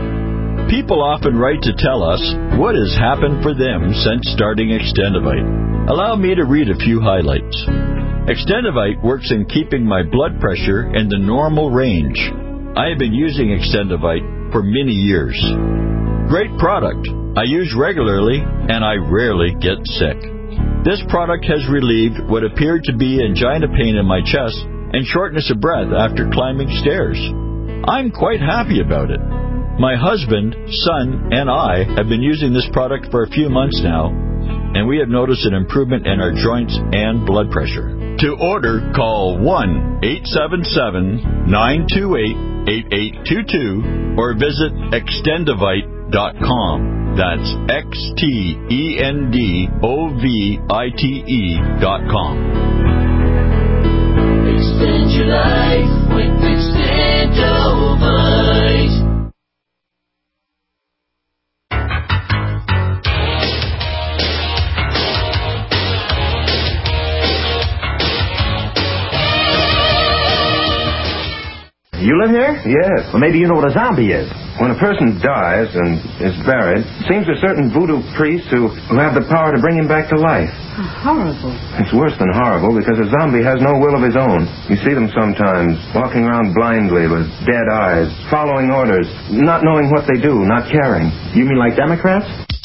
People often write to tell us what has happened for them since starting Extendivite. Allow me to read a few highlights. Extendivite works in keeping my blood pressure in the normal range. I have been using Extendivite for many years. Great product. I use regularly and I rarely get sick. This product has relieved what appeared to be angina pain in my chest and shortness of breath after climbing stairs. I'm quite happy about it. My husband, son, and I have been using this product for a few months now, and we have noticed an improvement in our joints and blood pressure. To order, call one eight seven seven, nine two eight, eight eight two two or visit extendivite dot com. That's X T E N D O V I T E dot com. Extend your life with Extendivite. You live here? Yes. Well, maybe you know what a zombie is. When a person dies and is buried, it seems a certain voodoo priest who, who have the power to bring him back to life. Oh, horrible. It's worse than horrible because a zombie has no will of his own. You see them sometimes walking around blindly with dead eyes, following orders, not knowing what they do, not caring. You mean like Democrats?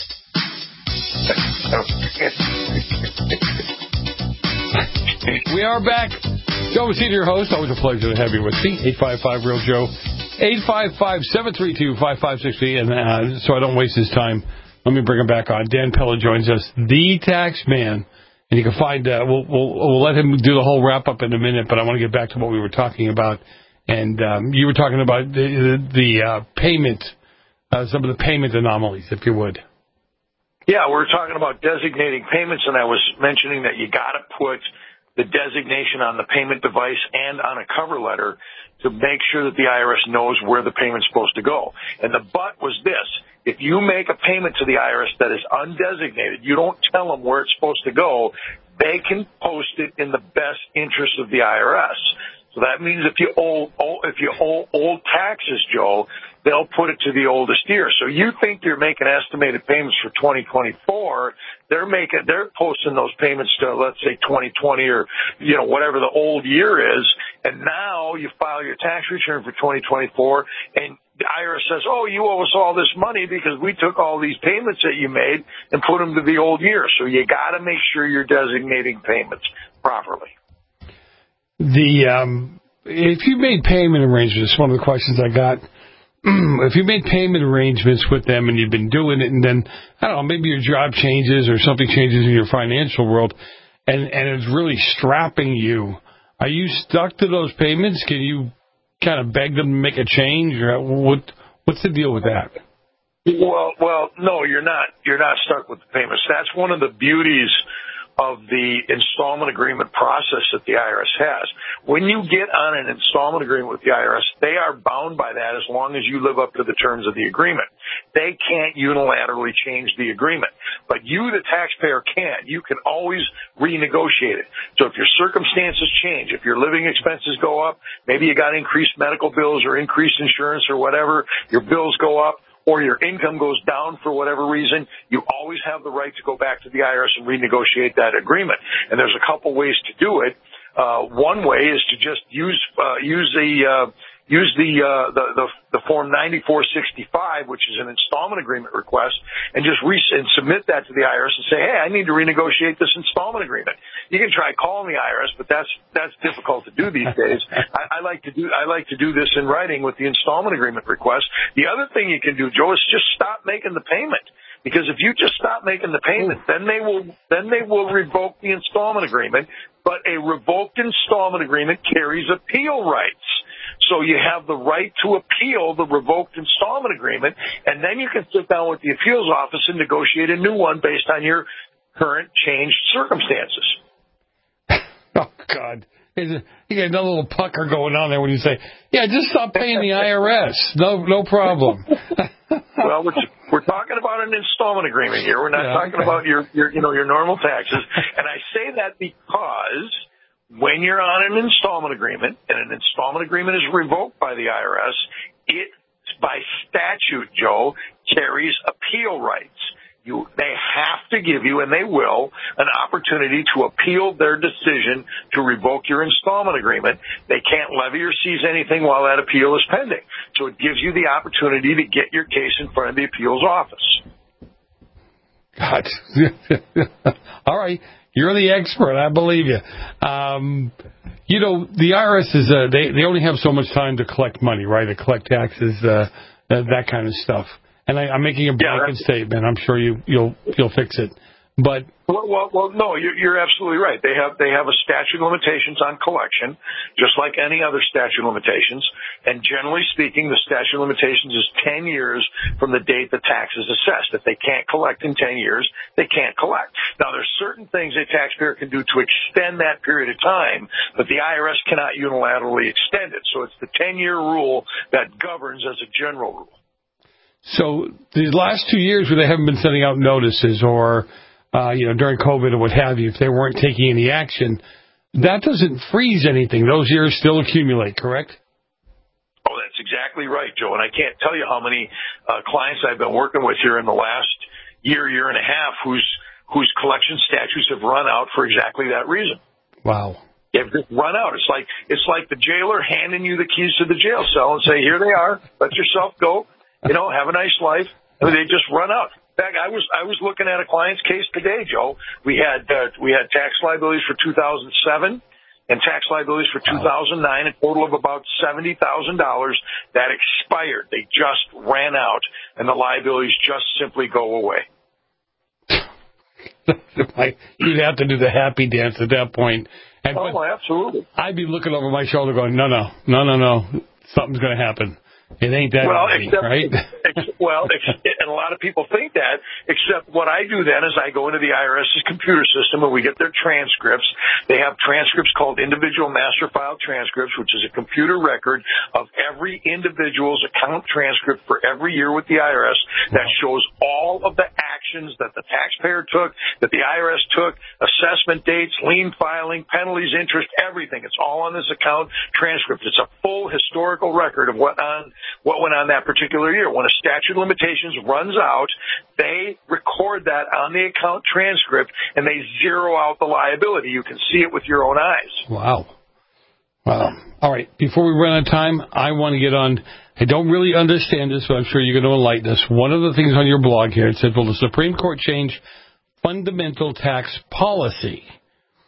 We are back. Joe Messina, your host. Always a pleasure to have you with me. eight five five, real Joe. eight five five, seven three two, five five six three. And uh, so I don't waste his time, let me bring him back on. Dan Pilla joins us, the tax man. And you can find, uh, we'll, we'll, we'll let him do the whole wrap-up in a minute, but I want to get back to what we were talking about. And um, you were talking about the, the, the uh, payment, uh, some of the payment anomalies, if you would. Yeah, we're talking about designating payments, and I was mentioning that you got to put the designation on the payment device and on a cover letter to make sure that the I R S knows where the payment's supposed to go. And the but was this. If you make a payment to the I R S that is undesignated, you don't tell them where it's supposed to go, they can post it in the best interest of the I R S. So that means if you owe, if you owe old taxes, Joe, they'll put it to the oldest year. So you think you're making estimated payments for twenty twenty-four, they're making, they're posting those payments to, let's say, twenty twenty or, you know, whatever the old year is. And now you file your tax return for twenty twenty-four and the I R S says, oh, you owe us all this money because we took all these payments that you made and put them to the old year. So you got to make sure you're designating payments properly. the um, if you made payment arrangements, one of the questions I got, if you made payment arrangements with them and you've been doing it, and then, I don't know, maybe your job changes or something changes in your financial world, and, and it's really strapping you, are you stuck to those payments? Can you kind of beg them to make a change, or what? What's the deal with that? Well, well, no, you're not. You're not stuck with the payments. That's one of the beauties of the installment agreement process that the I R S has. When you get on an installment agreement with the I R S, they are bound by that as long as you live up to the terms of the agreement. They can't unilaterally change the agreement, but you, the taxpayer, can. You can always renegotiate it. So if your circumstances change, if your living expenses go up, maybe you got increased medical bills or increased insurance or whatever, your bills go up, or your income goes down for whatever reason, you always have the right to go back to the I R S and renegotiate that agreement. And there's a couple ways to do it. Uh, one way is to just use, uh, use the, uh, use the, uh, the, the, the form ninety-four sixty-five, which is an installment agreement request, and just re- and submit that to the I R S and say, hey, I need to renegotiate this installment agreement. You can try calling the I R S, but that's, that's difficult to do these days. I, I like to do, I like to do this in writing with the installment agreement request. The other thing you can do, Joe, is just stop making the payment. Because if you just stop making the payment, then they will, then they will revoke the installment agreement. But a revoked installment agreement carries appeal rights. So you have the right to appeal the revoked installment agreement, and then you can sit down with the appeals office and negotiate a new one based on your current changed circumstances. Oh, God. You got another little pucker going on there when you say, yeah, just stop paying the I R S. No no problem. Well, we're, we're talking about an installment agreement here. We're not yeah, talking okay. about your, your, you know, your normal taxes. And I say that because when you're on an installment agreement and an installment agreement is revoked by the I R S, it, by statute, Joe, carries appeal rights. You, they have to give you, and they will, an opportunity to appeal their decision to revoke your installment agreement. They can't levy or seize anything while that appeal is pending. So it gives you the opportunity to get your case in front of the appeals office. God. All right. You're the expert. I believe you. Um, you know, the I R S is, uh, they, they only have so much time to collect money, right? To collect taxes, uh, that kind of stuff. And I, I'm making a blanket yeah, statement. I'm sure you, you'll you'll fix it. But well, well, well no, you're, you're absolutely right. They have they have a statute of limitations on collection, just like any other statute of limitations. And generally speaking, the statute of limitations is ten years from the date the tax is assessed. If they can't collect in ten years, they can't collect. Now, there's certain things a taxpayer can do to extend that period of time, but the I R S cannot unilaterally extend it. So it's the ten-year rule that governs as a general rule. So these last two years where they haven't been sending out notices or, uh, you know, during COVID or what have you, if they weren't taking any action, that doesn't freeze anything. Those years still accumulate, correct? Oh, that's exactly right, Joe. And I can't tell you how many uh, clients I've been working with here in the last year, year and a half whose whose collection statutes have run out for exactly that reason. Wow. They've just run out. It's like it's like the jailer handing you the keys to the jail cell and say, here they are, let yourself go. You know, have a nice life. I mean, they just run out. In fact, I was I was looking at a client's case today, Joe. We had uh, we had tax liabilities for two thousand seven and tax liabilities for two thousand nine, a total of about seventy thousand dollars that expired. They just ran out, and the liabilities just simply go away. You'd have to do the happy dance at that point. And oh, absolutely. I'd be looking over my shoulder going, no, no, no, no, no, something's going to happen. It ain't that well, easy, except, right? ex- well, ex- and a lot of people think that, except what I do then is I go into the IRS's computer system and we get their transcripts. They have transcripts called individual master file transcripts, which is a computer record of every individual's account transcript for every year with the I R S that shows all of the actions that the taxpayer took, that the I R S took, assessment dates, lien filing, penalties, interest, everything. It's all on this account transcript. It's a full historical record of what on what went on that particular year. When a statute of limitations runs out, they record that on the account transcript, and they zero out the liability. You can see it with your own eyes. Wow. Wow. All right. Before we run out of time, I want to get on. I don't really understand this, but I'm sure you're going to enlighten us. One of the things on your blog here, it said, will the Supreme Court change fundamental tax policy?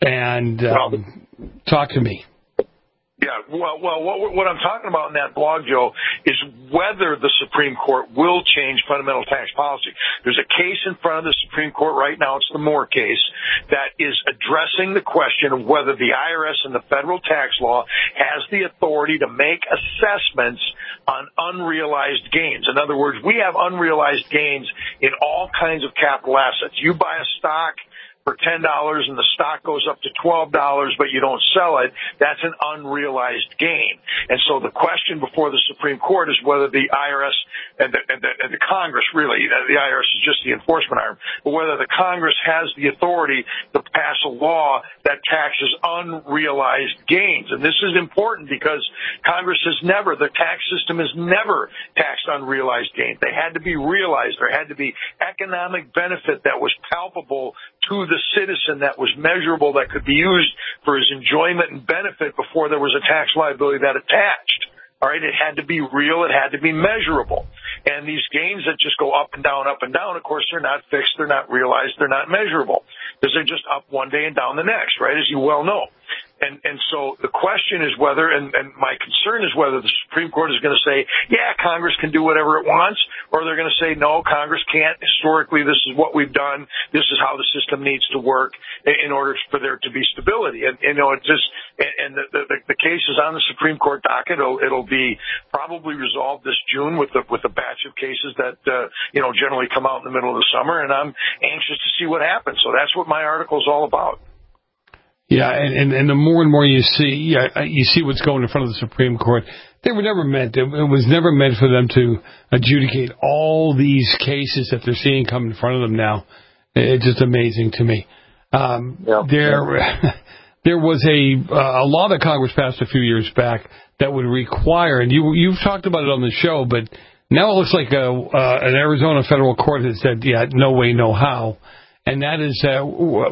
And um, talk to me. Yeah, well, well, what, what I'm talking about in that blog, Joe, is whether the Supreme Court will change fundamental tax policy. There's a case in front of the Supreme Court right now, it's the Moore case, that is addressing the question of whether the I R S and the federal tax law has the authority to make assessments on unrealized gains. In other words, we have unrealized gains in all kinds of capital assets. You buy a stock for ten dollars and the stock goes up to twelve dollars, but you don't sell it, that's an unrealized gain. And so the question before the Supreme Court is whether the I R S and the, and the, and the Congress, really, the I R S is just the enforcement arm, but whether the Congress has the authority to pass a law that taxes unrealized gains. And this is important because Congress has never, the tax system has never taxed unrealized gains. They had to be realized. There had to be economic benefit that was palpable to the citizen, that was measurable, that could be used for his enjoyment and benefit before there was a tax liability that attached. All right, it had to be real, it had to be measurable. And these gains that just go up and down, up and down, of course, they're not fixed, they're not realized, they're not measurable, because they're just up one day and down the next, right, as you well know. And and so the question is whether, and, and my concern is whether the Supreme Court is going to say, yeah, Congress can do whatever it wants, or they're going to say, no, Congress can't. Historically, this is what we've done. This is how the system needs to work in order for there to be stability. And, you know, it just, and the, the, the case is on the Supreme Court docket. It'll, it'll be probably resolved this June with the, with a batch of cases that, uh, you know, generally come out in the middle of the summer, and I'm anxious to see what happens. So that's what my article is all about. Yeah, and, and, and the more and more you see, yeah, you see what's going in front of the Supreme Court. They were never meant, it was never meant for them to adjudicate all these cases that they're seeing come in front of them now. It's just amazing to me. Um, yeah. There, there was a, uh, a law that Congress passed a few years back that would require, and you, you've talked about it on the show, but now it looks like a, uh, an Arizona federal court has said, yeah, no way, no how. And that is that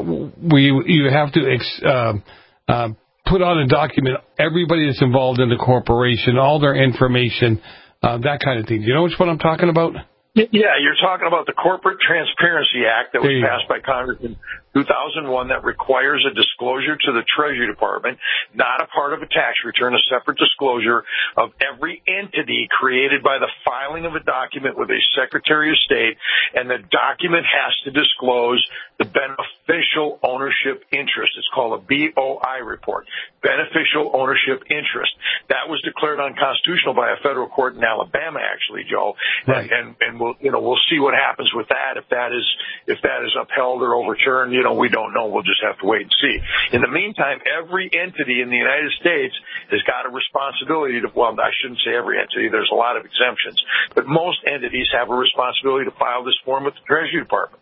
we you have to ex, uh, uh, put on a document everybody that's involved in the corporation, all their information, uh, that kind of thing. Do you know which one I'm talking about? Yeah, you're talking about the Corporate Transparency Act that was passed by Congress in two thousand one that requires a disclosure to the Treasury Department, not a part of a tax return, a separate disclosure of every entity created by the filing of a document with a Secretary of State, and the document has to disclose the beneficial ownership interest. It's called a B O I report, beneficial ownership interest. That was declared unconstitutional by a federal court in Alabama, actually, Joe. Right. And, and, and we'll, you know, we'll see what happens with that. If that is, if that is upheld or overturned, you know, we don't know. We'll just have to wait and see. In the meantime, every entity in the United States has got a responsibility to, well, I shouldn't say every entity. There's a lot of exemptions, but most entities have a responsibility to file this form with the Treasury Department.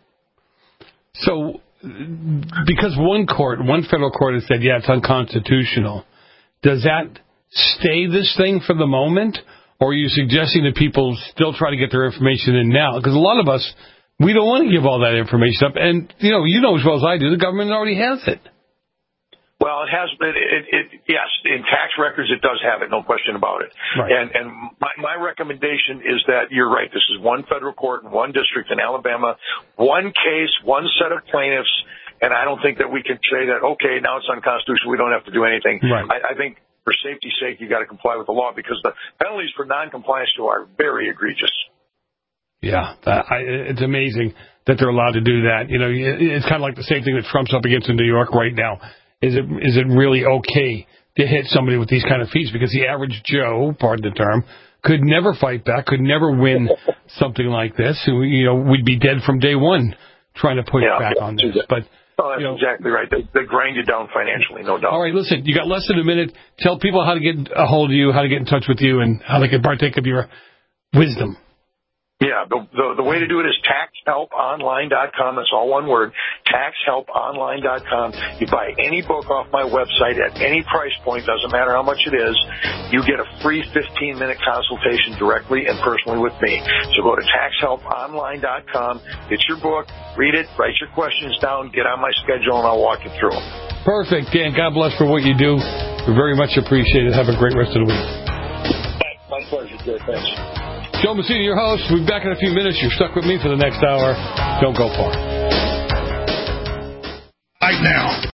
So, because one court, one federal court has said, yeah, it's unconstitutional, does that stay this thing for the moment? Or are you suggesting that people still try to get their information in now? Because a lot of us, we don't want to give all that information up. And, you know, you know as well as I do, the government already has it. Well, it has been, it, it, yes, in tax records it does have it, no question about it. Right. And, and my, my recommendation is that you're right. This is one federal court in one district in Alabama, one case, one set of plaintiffs, and I don't think that we can say that, okay, now it's unconstitutional, we don't have to do anything. Right. I, I think for safety's sake, you got to comply with the law because the penalties for noncompliance to are very egregious. Yeah, that, I, it's amazing that they're allowed to do that. You know, it's kind of like the same thing that Trump's up against in New York right now. Is it is it really okay to hit somebody with these kind of fees? Because the average Joe, pardon the term, could never fight back, could never win something like this. You know, we'd be dead from day one trying to push yeah, back on this. But oh, that's you know, exactly right. They, they grind you down financially, no doubt. All right, listen, you got less than a minute. Tell people how to get a hold of you, how to get in touch with you, and how they can partake of your wisdom. Yeah, the, the the way to do it is tax help online dot com. That's all one word, tax help online dot com. You buy any book off my website at any price point, doesn't matter how much it is. You get a free fifteen-minute consultation directly and personally with me. So go to tax help online dot com, get your book, read it, write your questions down, get on my schedule, and I'll walk you through them. Perfect, Dan. God bless for what you do. We very much appreciate it. Have a great rest of the week. My pleasure, Jay. Thanks. Joe Messina, your host. We'll be back in a few minutes. You're stuck with me for the next hour. Don't go far. Right now.